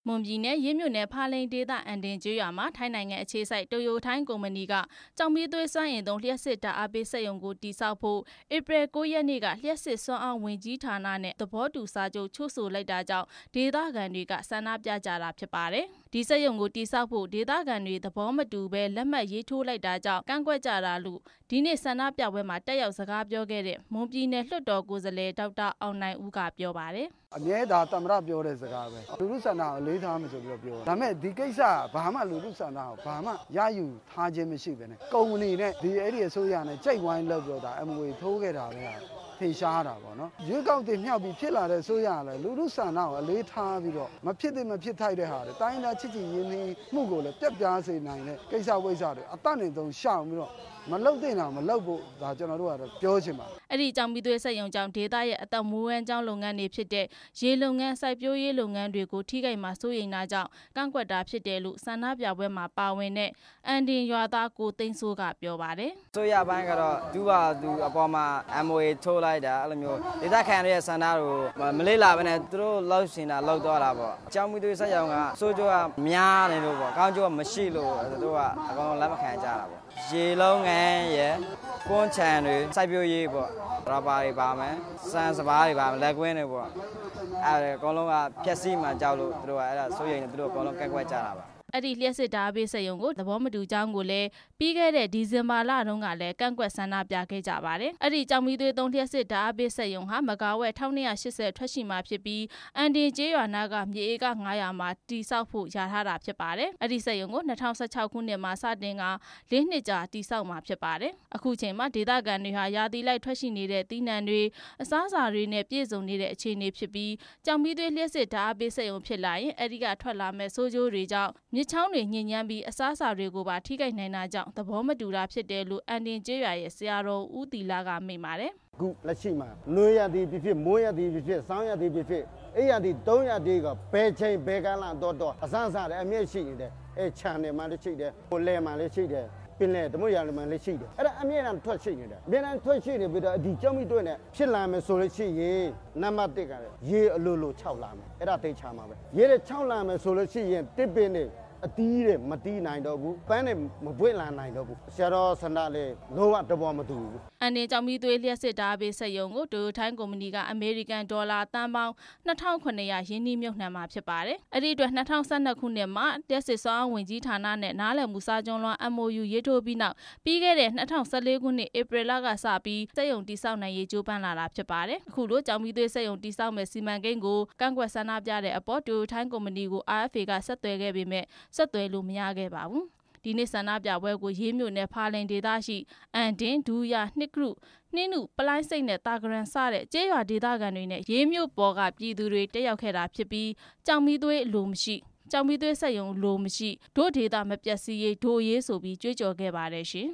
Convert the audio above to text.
မွန်ပြည်နယ်ရေးမြို့နယ်ဖားလိန်ဒေသအန်တင်ကျေးရွာမှာထိုင်းနိုင်ငံအခြေစိုက်တိုယိုထိုင်းကုမ္ပဏီကကြောင်မီးသွေးစွမ်းအင်သုံးလျှပ်စစ်ဓာတ်အားပေးစက်ရုံကိုတည်ဆောက်ဖို့ဧပြီ 9 ရက်နေ့ကလျှပ်စစ်စွမ်းအားဝန်ကြီးဌာနနဲ့သဘောတူစာချုပ်ချုပ်ဆိုလိုက်တာကြောင့်ဒေသခံတွေကဆန္ဒပြကြတာဖြစ်ပါတယ်။ဒီစက်ရုံကိုတည်ဆောက်ဖို့ဒေသခံတွေသဘောမတူဘဲလက်မှတ်ရေးထိုးလိုက်တာကြောင့်ကန့်ကွက်ကြတာလို့ဒီနေ့ဆန္ဒပြပွဲမှာတက်ရောက်စကားပြောခဲ့တဲ့မွန်ပြည်နယ်လွှတ်တော်ကိုယ်စားလှယ်ဒေါက်တာအောင်နိုင်ဦးကပြောပါတယ်။အမြဲတမ်းသမ္မတပြောတဲ့စကားပဲလူလူဆန္ဒကိုလေးထားမယ်ဆိုပြီးတော့ပြောဒါပေမဲ့ဒီကိစ္စဘာမှလူလူဆန္ဒကိုဘာမှရယူထားခြင်းမရှိပဲနဲ့ကုမ္ပဏီနဲ့ဒီအဲ့ဒီအစိုးရနဲ့ကြိတ်ဝိုင်းလုပ်ပြောတာ MOA ထိုးခဲ့တာပဲထင်ရှားတာပေါ့နော်ရွေးကောက်တင်မြှောက်ပြီးဖြစ်လာတဲ့ဆိုရလည်းလူလူဆန္ဒကိုအလေးထားပြီးတော့မဖြစ်သင့်မဖြစ်ထိုက်တဲ့ဟာတွေတိုင်းသားချစ်ချစ်ရင်းနှီးမှုကိုလည်းပြတ်ပြားစေနိုင်တဲ့ကိစ္စဝိစ္စတွေအတတ်နဲ့သုံးရှောင်ပြီးတော့မလုတ်တင်တာမလုတ်ဖို့ဒါကျွန်တော်တို့ကတော့ပြောချင်ပါအဲ့ဒီကြောင်မီးသွေးစက်ရုံကြောင့်ဒေသရဲ့အသက်မွေးဝမ်းကြောင်းလုပ်ငန်းတွေဖြစ်တဲ့ရေလုပ်ငန်းစိုက်ပျိုးရေးလုပ်ငန်းတွေကိုထိခိုက်မှာစိုးရိမ်တာကြောင့်ကန့်ကွက်တာဖြစ်တယ်လို့ဆန္ဒပြပွဲမှာပါဝင်တဲ့အန်တင်ရွာသားကိုသိန်းစိုးကပြောပါတယ်ဆိုရပိုင်းကတော့သူ့ဘာသူအပေါ်မှာ MOA ထိုးလိုက်တာအဲ့လိုမျိုးဒေသခံတွေရဲ့ဆန္ဒကိုမလေးလာဘဲနဲ့သူတို့လောက်ရှင်တာလောက်တော့တာပေါ့ကြောင်မီးသွေးစက်ရုံကစိုးကျိုးကများနေလို့ပေါ့ကောင်းကျိုးကမရှိလို့သူတို့ကအကောင်လက်မခံကြတာပေါ့ရေလုံးငန်းရဲ့ကွန်းချံတွေစိုက်ပျိုးရေးပေါ့ရဘာတွေပါမယ်စံစပါးတွေပါမယ်လက်ကွင်းတွေပေါ့အဲ့အကောင်လုံးကဖြက်စီးမှကြောက်လို့သူတို့ကအဲ့ဒါစိုးရိမ်နေသူတို့အကောင်လုံးကက်ကွက်ကြတာပါအဲ့ဒီလျှက်စစ်ဓာတ်ပေးစက်ရုံကိုသဘောမတူကြောင်းကိုလည်းပြီးခဲ့တဲ့ဒီဇင်ဘာလတုန်းကလည်းကန့်ကွက်ဆန္ဒပြခဲ့ကြပါတယ်။အဲ့ဒီကြောင်မီးသွေးသုံးလျှက်စစ်ဓာတ်ပေးစက်ရုံဟာမဂါဝက်1280ထွက်ရှိမှာဖြစ်ပြီးအန်တင်ကျေးရွာနာကမြေဧက900မှာတည်ဆောက်ဖို့ရထားတာဖြစ်ပါတယ်။အဲ့ဒီစက်ရုံကို2016ခုနှစ်မှာစတင်က4နှစ်ကြာတည်ဆောက်မှာဖြစ်ပါတယ်။အခုချိန်မှာဒေသခံတွေဟာရာသီလိုက်ထွက်ရှိနေတဲ့သီးနှံတွေအစားအစာတွေနဲ့ပြည့်စုံနေတဲ့အခြေအနေဖြစ်ပြီးကြောင်မီးသွေးလျှက်စစ်ဓာတ်ပေးစက်ရုံဖြစ်လာရင်အဲ့ဒီကထွက်လာမဲ့ဆိုးကျိုးတွေကြောင့်မြစ်ချောင်းတွေညစ်ညမ်းပြီးအစားအစာတွေကိုပါထိခိုက်နိုင်တာကြောင့်သဘောမတူတာဖြစ်တယ်လို့အန်တင်ကျေးရွာရဲ့ဆရာတော်ဦးတီလာကမိန့်ပါတယ်အခုလက်ရှိမှာနွေရသည်ဖြစ်ဖြစ်မိုးရသည်ဖြစ်ဖြစ်ဆောင်းရသည်ဖြစ်ဖြစ်အေးရသည်တုံးရသည်ကဘယ်ချိန်ဘယ်ကလာတော့အစားအစာတွေအမြင့်ရှိနေတယ်အဲခြံတွေမှာလည်းရှိတယ်ဟိုလယ်မှာလည်းရှိတယ်ပင်လေဓမ္မရာတွေမှာလည်းရှိတယ်အဲ့ဒါအမြင့်တမ်းထွက်ရှိနေတယ်အမြင့်တမ်းထွက်ရှိနေပြီးတော့ဒီကြောက်မိတွေ့နဲ့ဖြစ်လာမယ်ဆိုလို့ရှိရင်နံပါတ်1ကလည်းရေအလိုလို6လာမယ်အဲ့ဒါသိချာမှာပဲရေတွေ6လာမယ်ဆိုလို့ရှိရင်တစ်ပင်တွေအတီးတွေမတီးနိုင်တော့ဘူးပန်းတွေမပွင့်လာနိုင်တော့ဘူးဆရာတော်ဆန္ဒလေးလုံးဝတဘောမတူဘူးအန်တင်ကြောင်မီးသွေးလျှက်စစ်ဓာတ်ပေးစက်ရုံကိုတိုယိုထိုင်းကုမ္ပဏီကအမေရိကန်ဒေါ်လာတန်ပေါင်း2900ရင်းနှီးမြှုပ်နှံမှာဖြစ်ပါတယ်အဲ့ဒီအတွက်2012ခုနှစ်မှာလျှက်စစ်စွမ်းအားဝန်ကြီးဌာနနဲ့နားလည်မှုစာချုပ်လွှမ်း MOU ရေးထိုးပြီးနောက်ပြီးခဲ့တဲ့2014ခုနှစ်ဧပြီလကစပြီးစက်ရုံတည်ဆောက်နိုင်ရေးကြိုးပမ်းလာတာဖြစ်ပါတယ်အခုလိုကြောင်မီးသွေးစက်ရုံတည်ဆောက်မဲ့စီမံကိန်းကိုကန့်ကွက်ဆန္ဒပြတဲ့အပေါ်တိုယိုထိုင်းကုမ္ပဏီကို RFA ကဆက်သွယ်ခဲ့ပေမဲ့ဆက်သွယ်လို့မရခဲ့ပါဘူးဒီနေ့ဆန္ဒပြပွဲကိုရေးမြို့နယ်ဖာလိန်ဒေသရှိအန်တင်ဒူးရနှစ်ကရုနှင်းနုပလိုင်းစိတ်နဲ့တာဂရန်စတဲ့ကျေးရွာဒေသခံတွေနဲ့ရေးမြို့ပေါ်ကပြည်သူတွေတက်ရောက်ခဲ့တာဖြစ်ပြီးကြောင်မီးသွေးလိုမရှိကြောင်မီးသွေးစက်ရုံလိုမရှိတို့ဒေသမပျက်စီးရေးဒိုရေးဆိုပြီးကြွေးကြော်ခဲ့ပါတယ်ရှင်